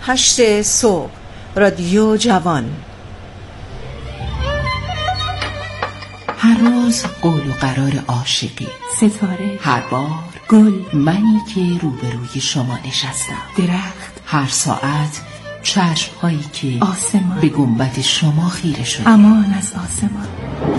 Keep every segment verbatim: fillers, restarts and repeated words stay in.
هشت صبح، رادیو جوان. هر روز قول و قرار عاشقی، ستاره، هر بار گل، منی که روبروی شما نشستم، درخت، هر ساعت چشم هایی که آسمان به گنبد شما خیره شده. امان از آسمان.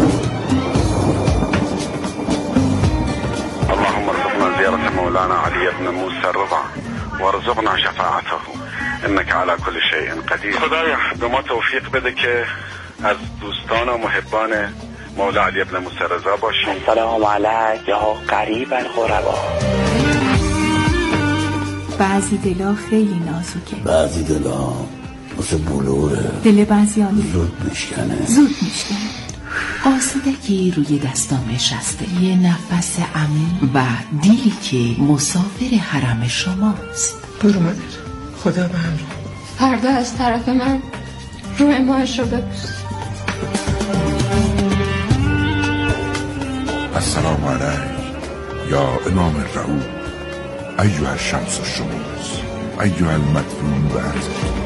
اللهم ارزقنا زيارة مولانا علي بن موسى الرضا وارزقنا شفاعته انك على كل شيء قدیر. خدایا به ما توفیق بده که از دوستان و محبان مولا علی بن موسی رضا باشیم. سلام علیک یا قریب الغربا. بعضی دلا خیلی نازکه، بعضی دلا مثل بلوره، دل بعضیانی زود میشکنه زود میشکنه. آسودگی روی دستام نشسته، یه نفس عمیق و دیلی که مسافر حرم شماست. برو مادر، خدا به همراه. فردا از طرف من روی ماهش رو ببوس. السلام علیک یا امام رعوف ایها الشمس الشموس ایها المدفون بعد.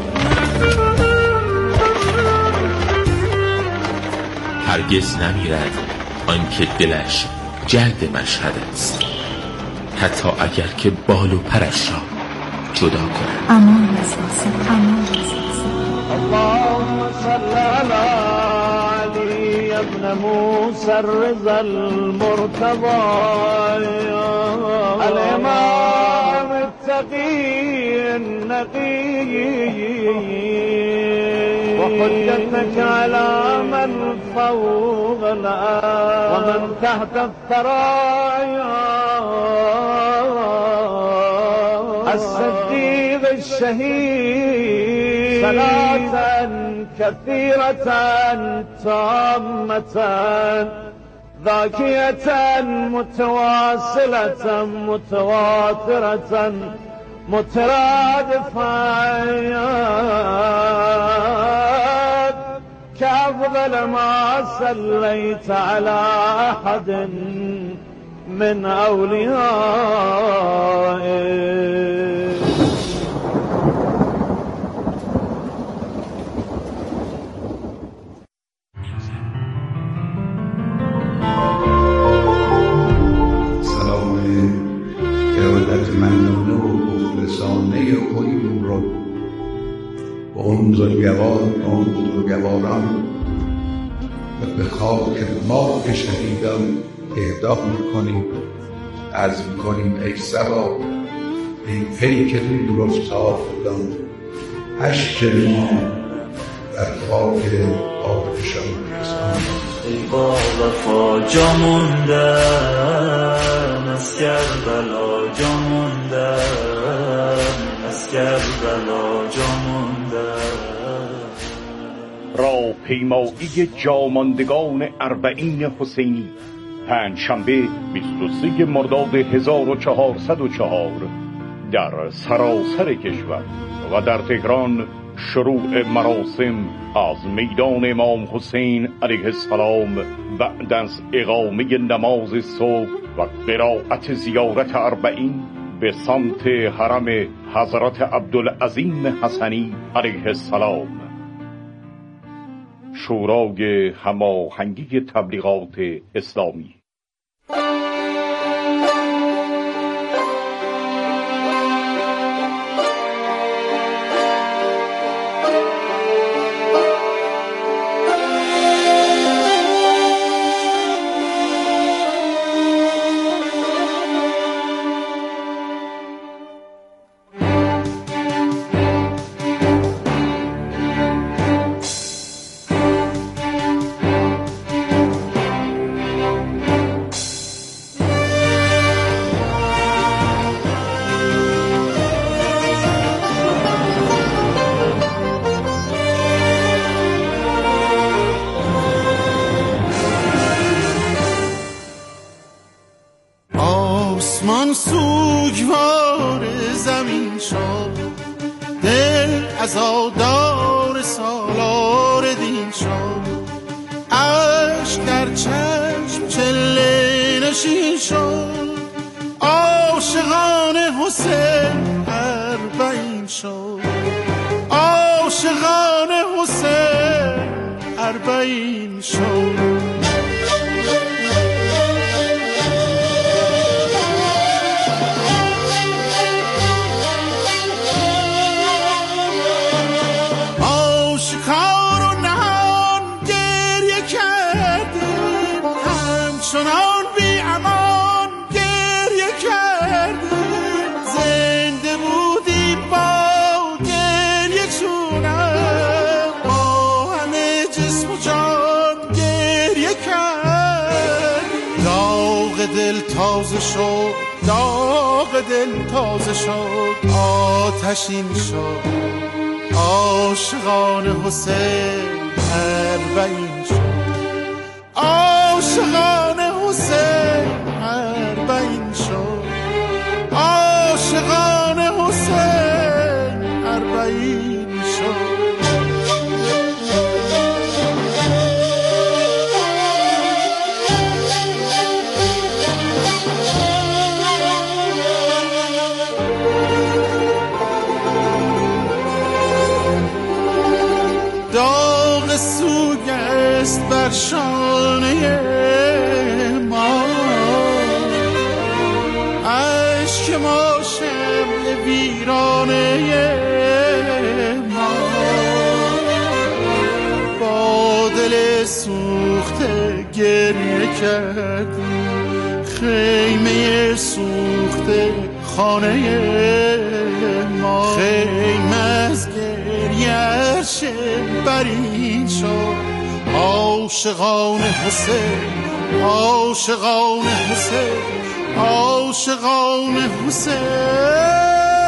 هرگز نمیرد آنکه دلش جلد مشهد است، حتی اگر که بال و پرش را جدا کند. امان از آسمان، امان از آسمان. اللهم صل علی علی ابن موسی الرضا المرتضی الامام التقی النقی وحجتك على من فوق الأرض ومن تحت الثرايا الصديق الشهيد صلاة كثيرة تامة ذاكية متواصلة متواترة مترادفة كأفضل ما صليت على أحد من أوليائك. سلام ارادت مندانه و مخلصانه خودمون رو به اون بزرگوار اون بزرگواران و به خاک ما که شهیدان اهدا میکنیم. عرض میکنیم ای صبا، ای پیک درست آفدان، اشک ما در خاک آتشان رسان. ای با وفا جا موندن از کربلا، جا موندن از کربلا، جا موندن. راهپیمایی جاماندگان اربعین حسینی پنجشنبه بیست و سوم مرداد هزار و چهارصد و چهار در سراسر کشور و در تهران شروع مراسم از میدان امام حسین علیه السلام بعد از اقامه نماز صبح و قرائت زیارت اربعین به سمت حرم حضرت عبدالعظیم حسنی علیه السلام. شورای هماهنگی تبلیغات اسلامی. آسمان سوگوار زمین شد، دل عزادار سالار دین شد. عشق در چشم چله نشین شد، عاشقان حسین اربعین شد. اربعین شد. آشکار و نهان گریه کردیم، همچنان بی امان گریه کردیم، زنده بودیم با گریه چونم، با همه جسم و جان گریه کردیم. داغ دل تازه شد، داغ دل تازه شد، آتشین شد. عاشقان حسین اربعین شد، عاشقان حسین اربعین شد، عاشقان حسین اربعین شد. داغ سوگ است بر شانه ما، عشق ما شمع ویرانه ما، با دل سوخته گریه کردیم، خیمه سوخته خانه ما، خیمه از گریه‌اش برین شد. عاشقان حسین، عاشقان حسین، عاشقان حسین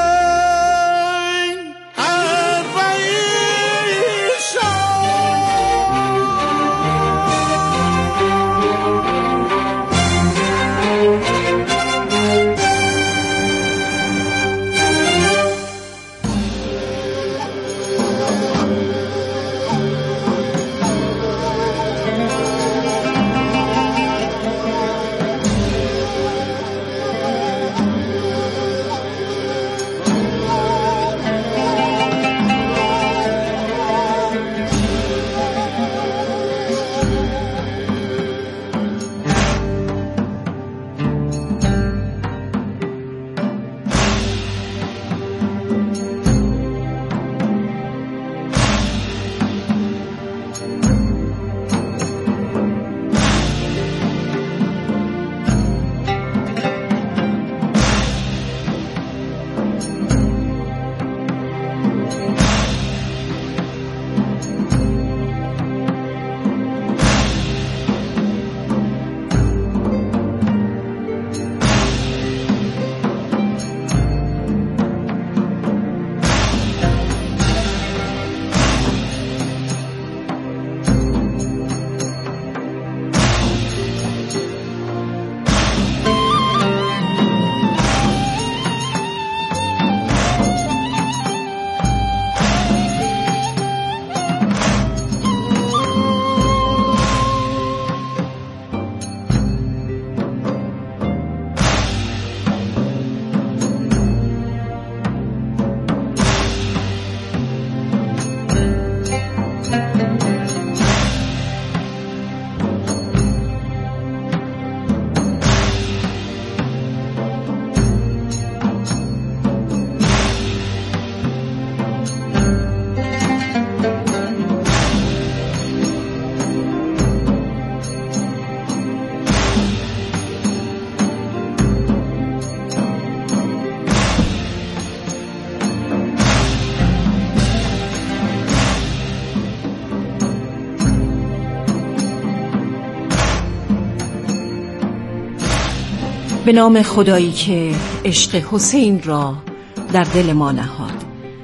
به نام خدایی که عشق حسین را در دل ما نهاد.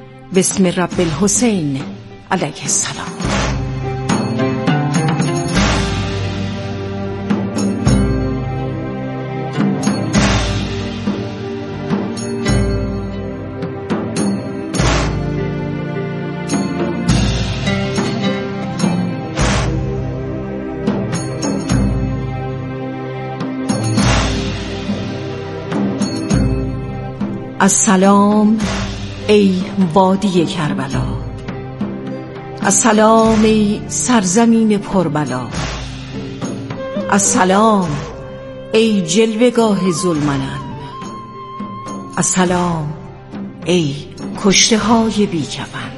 بسم رب الحسین علیه السلام. السلام ای وادی کربلا، السلام ای سرزمین پربلا، السلام ای جلوه‌گاه ذوالمنن، السلام ای کشته های بی کفن.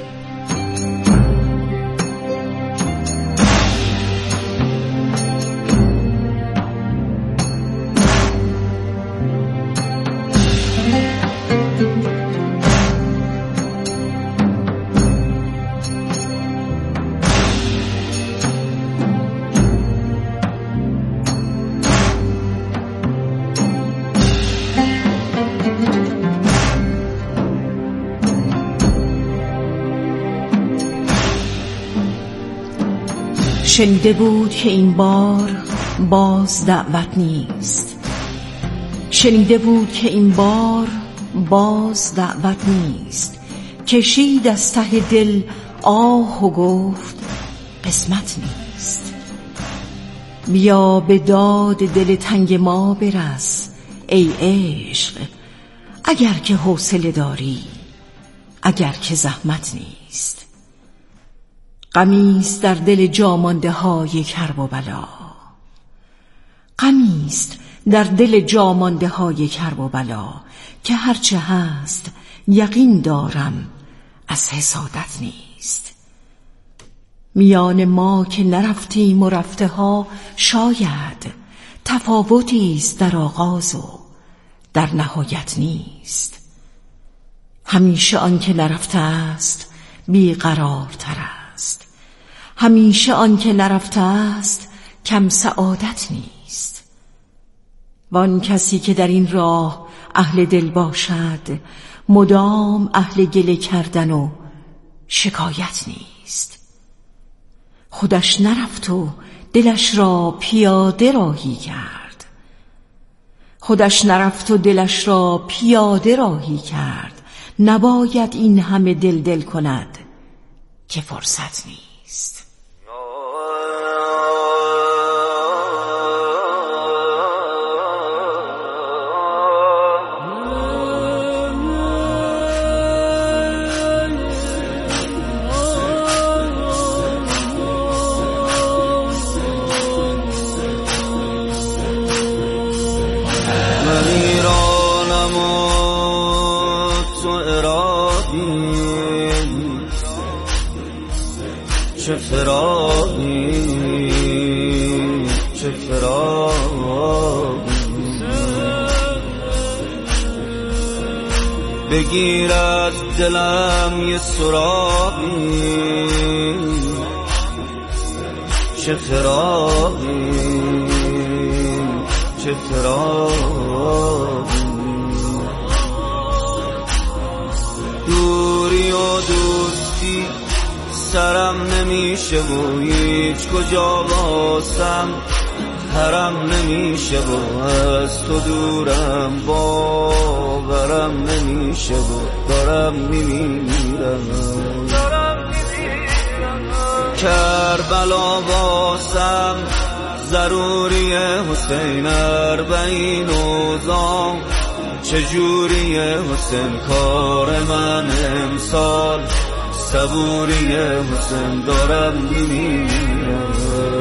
شنیده بود که این بار باز دعوت نیست، شنیده بود که این بار باز دعوت نیست. کشید از ته دل آه و گفت قسمت نیست. بیا به داد دل تنگ ما برس ای عشق، اگر که حوصله داری، اگر که زحمت نیست. غمیست در دل جامانده های کرب و بلا، غمیست در دل جامانده های کرب و بلا، که هرچه هست یقین دارم از حسادت نیست. میان ما که نرفتیم و رفته ها شاید تفاوتیست در آغاز و در نهایت نیست. همیشه آن که نرفته است بیقرارتر است، همیشه آن که نرفته است کم سعادت نیست. وان کسی که در این راه اهل دل باشد مدام اهل گله کردن و شکایت نیست. خودش نرفت و دلش را پیاده راهی کرد، خودش نرفت و دلش را پیاده راهی کرد. نباید این همه دل دل کند که فرصت نیست. چه فراقی چه فراقی، بگیر از دلم یه سراغی، چه فراقی چه فراقی. دوری و دوستی سرم نمیشه و هیچ کجا باسم حرم نمیشه و از تو دورم باورم نمیشه و دارم میمیرم. کربلا باسم ضروری حسین اربعین اوزام، چجوری حسین کار من امسال، صبوری حسین دارم میمیرم.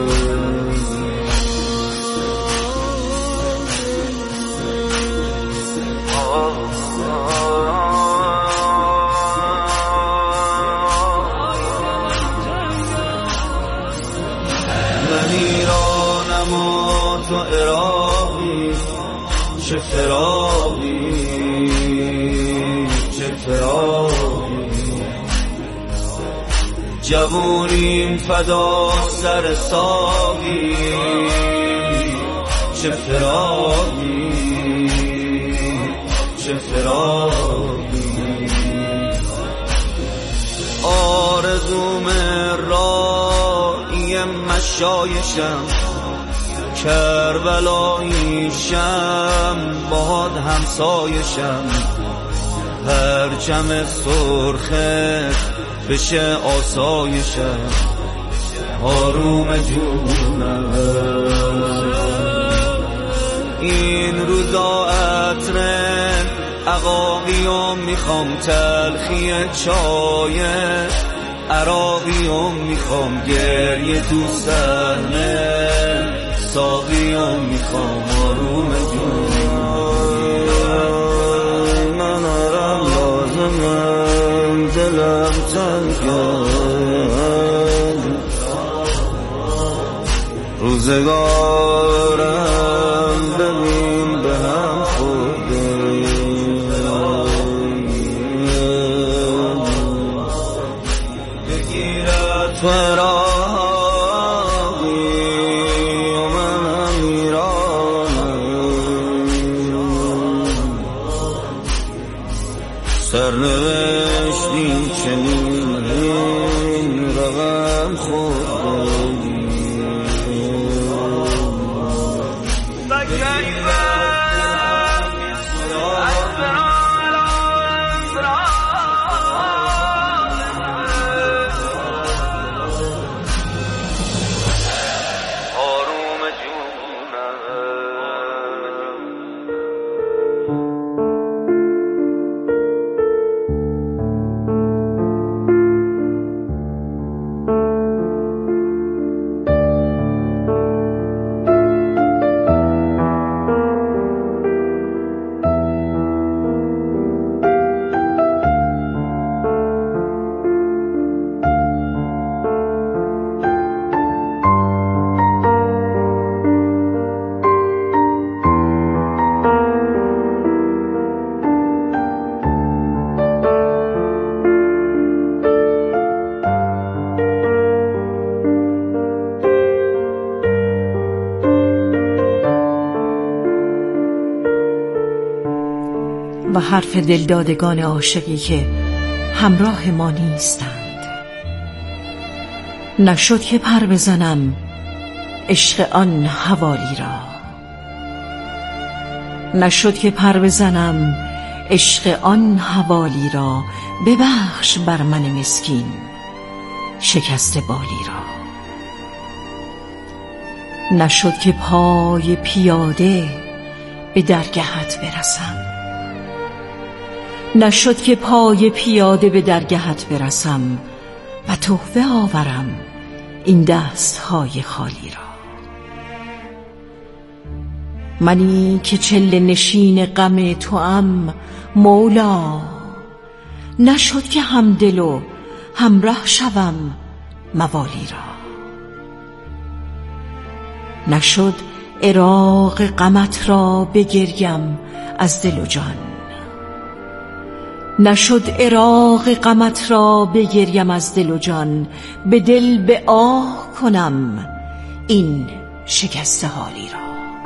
من ایرانم و تو عراقی، چه فراقی چه فراقی. جوونیم فدا سر ساقی، چه فراقی چه فراقی. آرزوم راهی مشایشم، کربلاییشم باد همسایشم. پرچم سرخت بشه آسایشم، آروم جونم. این روزا عطر عقاقیم میخوام، تلخی چای عراقیام میخوام گریه تو صحنه ساقیام میخوام آروم جون من آرام لازمم دلم تنگم روزگارم ببین به هم خورده بگیرد فراغی و منم ایرانم سرنوشتی چنین رقم خورده و حرف دلدادگان عاشقی که همراه ما نیستند. نشد که پر بزنم عشق آن حوالی را، نشد که پر بزنم عشق آن حوالی را، ببخش بر من مسکین شکست بالی را. نشد که پای پیاده به درگهت برسم، نشد که پای پیاده به درگهت برسم و تحفه آورم این دستهای خالی را. منی که چله نشین غم توام مولا، نشد که همدل و همره شوم موالی را. نشد عراق غمت را بگریم از دل و جان، نشد عراق غمت را بگریم از دل و جان، به دل به آه کنم این شکست حالی را.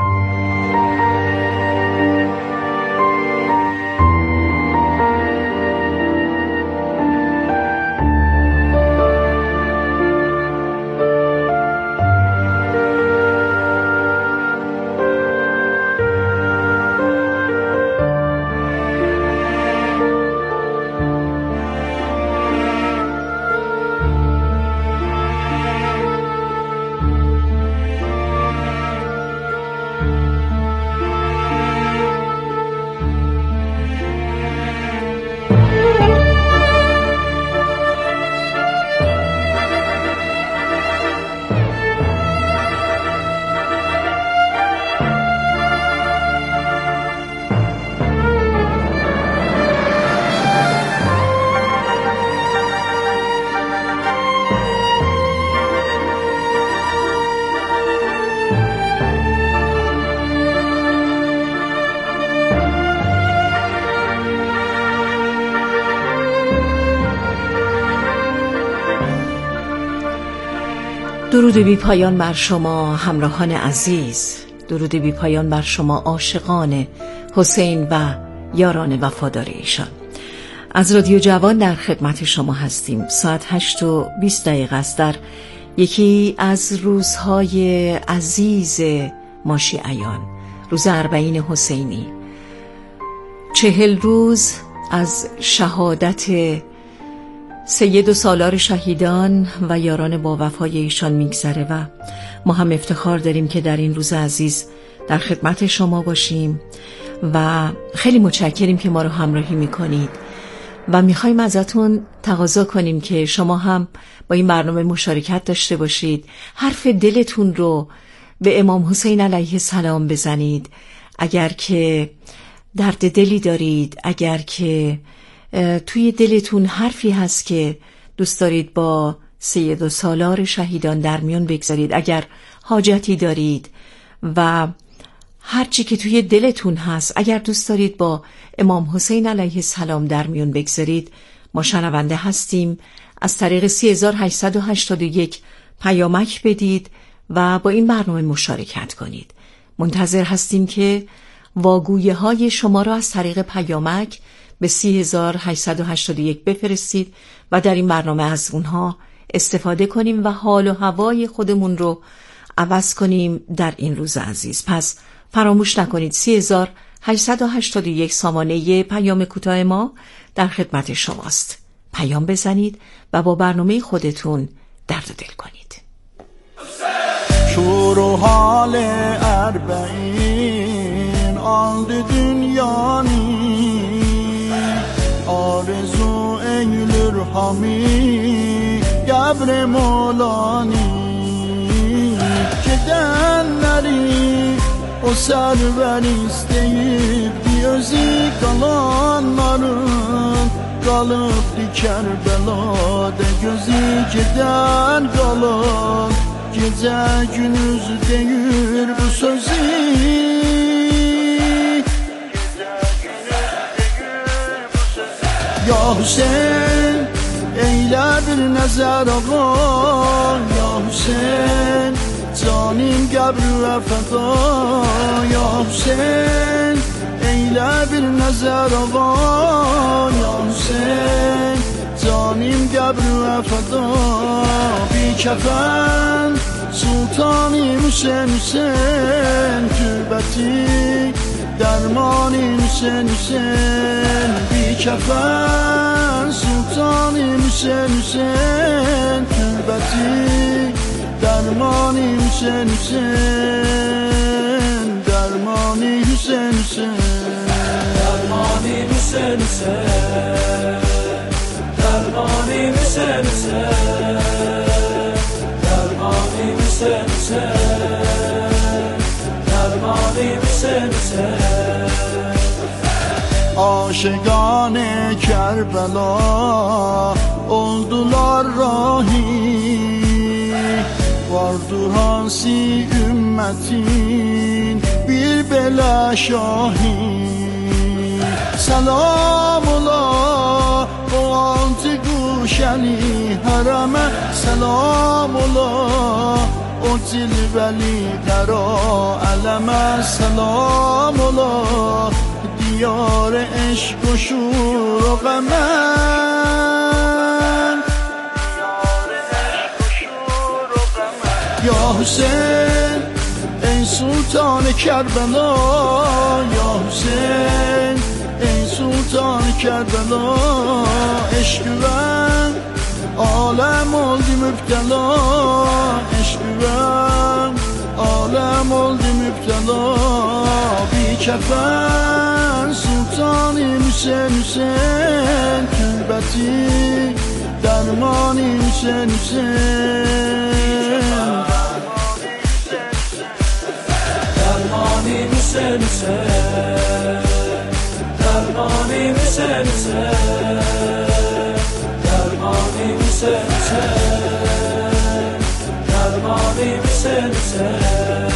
درود بی پایان بر شما همراهان عزیز، درود بی پایان بر شما عاشقان حسین و یاران وفادار ایشان. از رادیو جوان در خدمت شما هستیم. ساعت هشت و بیست دقیقه است در یکی از روزهای عزیز ما شیعیان، روز اربعین حسینی. چهل روز از شهادت سید و سالار شهیدان و یاران با وفای ایشان میگذره و ما هم افتخار داریم که در این روز عزیز در خدمت شما باشیم و خیلی متشکریم که ما رو همراهی میکنید و میخوایم ازتون تقاضا کنیم که شما هم با این برنامه مشارکت داشته باشید. حرف دلتون رو به امام حسین علیه السلام بزنید. اگر که درد دلی دارید، اگر که توی دلتون حرفی هست که دوست دارید با سید و سالار شهیدان در میون بگذارید، اگر حاجتی دارید و هرچی که توی دلتون هست، اگر دوست دارید با امام حسین علیه السلام در میون بگذارید، ما شنونده هستیم. از طریق سه هزار و هشتصد و هشتاد و یک پیامک بدید و با این برنامه مشارکت کنید. منتظر هستیم که واگویه های شما را از طریق پیامک به سه هزار و هشتصد و هشتاد و یک بفرستید و در این برنامه از اونها استفاده کنیم و حال و هوای خودمون رو عوض کنیم در این روز عزیز. پس فراموش نکنید سه هزار و هشتصد و هشتاد و یک سامانه پیام کوتاه ما در خدمت شماست. پیام بزنید و با برنامه خودتون درد و دل کنید. شور و حال اربعین آلد دنیانی آرزو ایلر همی گبر مولانی که دنری o server isteyip diyozi kalanların kalıp Kerbela'da gözü giden kalan gece gündüz değil bu sözü ya Hüseyin eyle bir nezer ağa ya Hüseyin canim gebr ve feda ya Hüseyin eyle bir nezer ağa ya Hüseyin canim gebr ve feda bir kefen sultanim Hüseyin Hüseyin türbeti dermanim Hüseyin Hüseyin bir kefen sultanim Hüseyin Hüseyin türbeti dermani Hüseyin Hüseyin dermani Hüseyin Hüseyin dermani Hüseyin Hüseyin dermani Hüseyin Hüseyin dermani Hüseyin Hüseyin dermani Hüseyin Hüseyin aşıkane Kerbela oldular rahim vardı hansi ümmetin bir bela şahin selam ola o altı guşeli harame selam ola o cilveli kara eleme selam ola diyar eşk و شور و غمن یا حسین ای سلطان کربلا یا حسین ای سلطان کربلا عشق من عالم oldu müptela عشق من عالم oldu müptela bir kefen sultanım Hüseyin Hüseyin türbeti dermanım Hüseyin Hüseyin dermani Hüseyin Hüseyin dermani Hüseyin Hüseyin dermani Hüseyin Hüseyin dermani Hüseyin Hüseyin.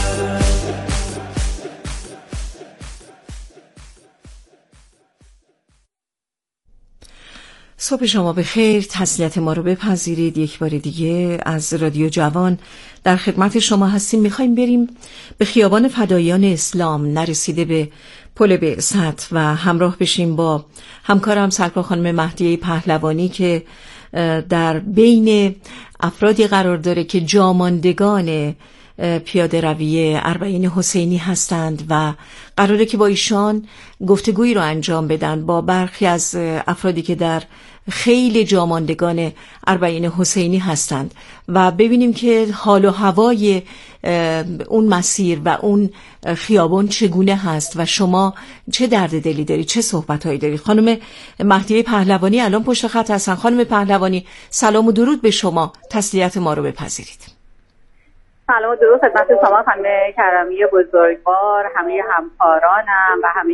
صبح شما بخیر. تسلیت ما رو بپذیرید. یک بار دیگه از رادیو جوان در خدمت شما هستیم. میخوایم بریم به خیابان فدایان اسلام، نرسیده به پل بعثت، و همراه بشیم با همکارم سرکار خانم مهدیه پهلوانی که در بین افرادی قرار داره که جاماندگان پیاده روی اربعین حسینی هستند و قراره که با ایشان گفتگویی رو انجام بدن با برخی از افرادی که در خیلی جاماندگان اربعین حسینی هستند و ببینیم که حال و هوای اون مسیر و اون خیابان چگونه هست و شما چه درد دلی دارید، چه صحبت‌هایی دارید. خانم مهدیه پهلوانی الان پشت خط هستن. خانم پهلوانی سلام و درود به شما، تسلیت ما رو بپذیرید. سلام و درود خدمت شما خانم کرمی بزرگوار، همه همکارانم و همه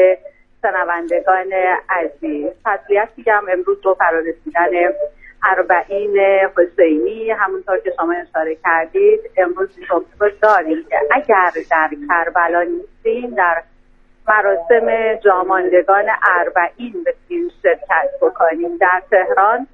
شنوندگان عزیز. تسلیت میگم امروز رو فرارسیدن اربعین حسینی، همونطور که شما اشاره کردید امروز صبح داریم که اگر در کربلا نیستیم در مراسم جاماندگان اربعین بتونیم شرکت بکنیم. در تهران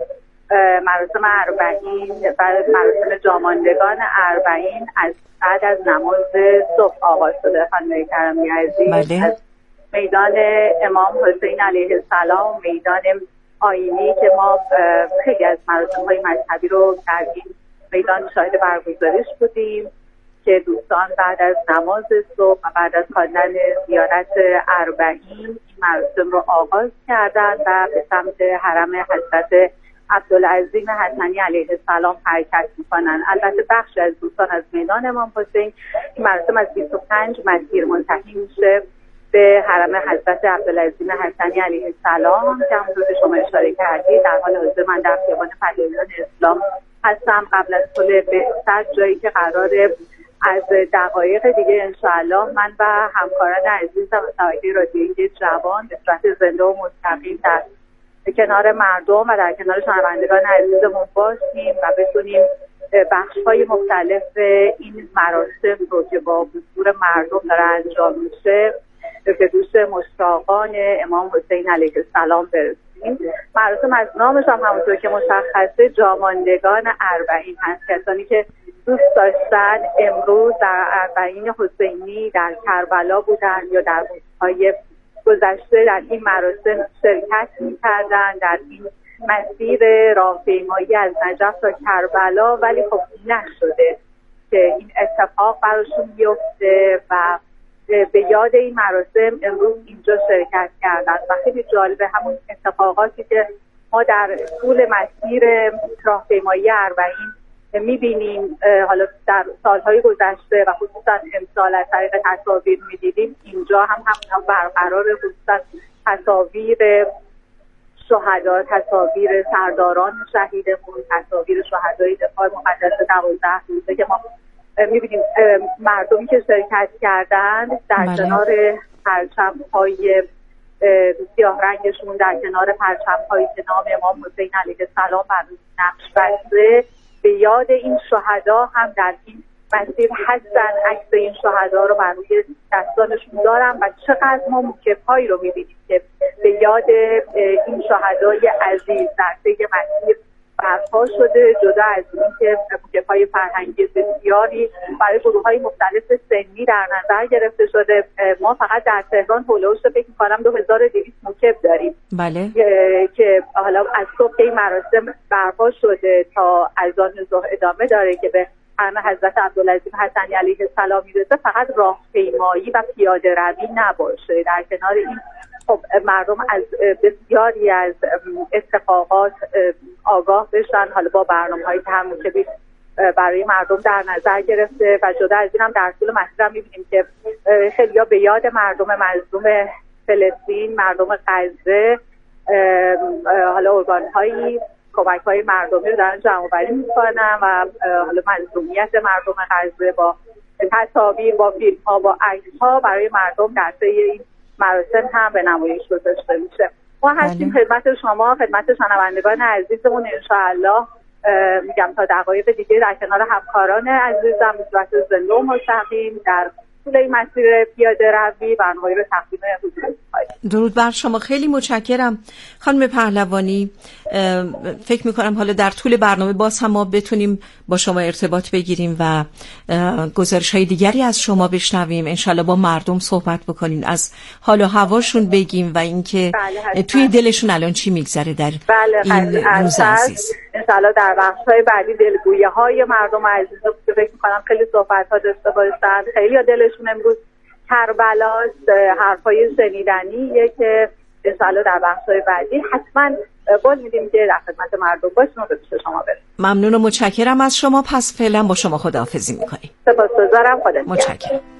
مراسم اربعین و مراسم جاماندگان اربعین از بعد از نماز صبح آغاز شده خانم کرمی عزیز. بله. از میدان امام حسین علیه السلام، میدان آیینی که ما خیلی از مراسم‌های مذهبی رو در این میدان شاهد برگزاریش بودیم که دوستان بعد از نماز صبح و بعد از خواندن زیارت اربعین این مراسم رو آغاز کردن و به سمت حرم حضرت عبدالعظیم حسنی علیه السلام حرکت میکنن. البته بخش از دوستان از میدان امام حسین این مراسم از بیست و پنج مسیر منتهی میشه به حرم حضرت عبدالعظیم حسنی علیه السلام که همونطور که شما اشاره کردید در حال حاضر من در خیابان پهلویان اسلام هستم قبل از پل بهشت، جایی که قراره از دقایق دیگه انشاءالله من و همکاران عزیزم و شبکه رادیویی جوان به صورت زنده و مستقیم در کنار مردم و در کنار شنوندگان عزیزمون باشیم و بتونیم بخش‌های مختلف این مراسم رو که با حضور مردم داره انجام میشه به دوش مشتاقان امام حسین علیه السلام برسیم. مراسم از نامش هم همونطور که مشخصه جاماندگان اربعین هست، کسانی که دوست داشتن امروز در اربعین حسینی در کربلا بودن یا در روزهای گذشته در این مراسم شرکت می‌کردن در این مسیر راهپیمایی از نجف تا کربلا، ولی خب نشده که این اتفاق براشون بیفته و به یاد این مراسم امروز اینجا شرکت کردن و خیلی جالبه همون اتفاقاتی که ما در طول مسیر راهپیمایی اربعین میبینیم حالا در سالهای گذشته و خصوصا امسال از طریق تصاویر میدیدیم اینجا هم هم برقرار، خصوصا تصاویر شهدا، تصاویر سرداران شهیدمون، تصاویر شهدای دفاع مقدس دوازده روزه که ما میبینیم مردمی که شرکت کردن در بله. کنار پرچم‌های سیاه رنگشون، در کنار پرچم‌هایی که نام امام حسین علیه السلام بر روی نقش بسته، به یاد این شهدا هم در این مسیر هستن. عکس این شهدا رو بر روی دستانشون دارن و چقدر ما موکب‌هایی رو می‌بینیم که به یاد این شهدای عزیز در طی مسیر برپا شده، جدا از این که موکب‌های فرهنگی بسیاری برای گروه‌های مختلف سنی در نظر گرفته شده. ما فقط در تهران هولوش فکر می‌کنم دو هزار و دویست موکب داریم. بله. که حالا از صبح این مراسم برپا شده تا اذان ظهر ادامه داره که به حرم حضرت عبدالعظیم حسنی علیه السلام میرسه. فقط راهپیمایی و پیاده روی نباشه، در کنار این خب مردم از بسیاری از اتفاقات آگاه بشن، حالا با برنامه‌هایی که همون که برای مردم در نظر گرفته و جدا از این هم در طول مسیر هم می‌بینیم که خیلی‌ها به یاد مردم مظلوم فلسطین، مردم غزه، حالا ارگان‌هایی کمک‌های مردمی رو دارن جمع‌آوری می‌کنن و حالا مظلومیت مردم غزه با تصاویر، با فیلم‌ها، با عکس‌ها برای مردم در طی این مراسم هم به نمایش گذاشته میشه. ما هستیم خدمت شما، خدمت شنوندگان عزیزمون انشاءالله میگم تا دقایق دیگه در کنار همکاران عزیزم به صورت زنده و مستقیم در طول این مسیر پیاده روی برنامه‌ای رو تقدیم حضور می‌کنیم. درود بر شما، خیلی متشکرم خانم پهلوانی. فکر میکنم حالا در طول برنامه باز هم ما بتونیم با شما ارتباط بگیریم و گزارش‌های دیگری از شما بشنویم، انشالله با مردم صحبت بکنیم، از حال و هواشون بگیم و اینکه بله توی دلشون الان چی میگذره در بله این روز عزیز. انشالله در بخش‌های بعدی دلگویی‌های مردم عزیز رو فکر میکنم خیلی صحبت ها داشته باشن. خیلی ها دلشون امروز کربلاست، حرفای شنیدنیه که انشاءالله در بخش‌های بعدی حتما قول میدیم که در خدمت مردم باشیم و به پیش شما برسیم. ممنون و متشکرم از شما. پس فعلا با شما خداحافظی میکنیم. سپاسگزارم. خدا متشکرم.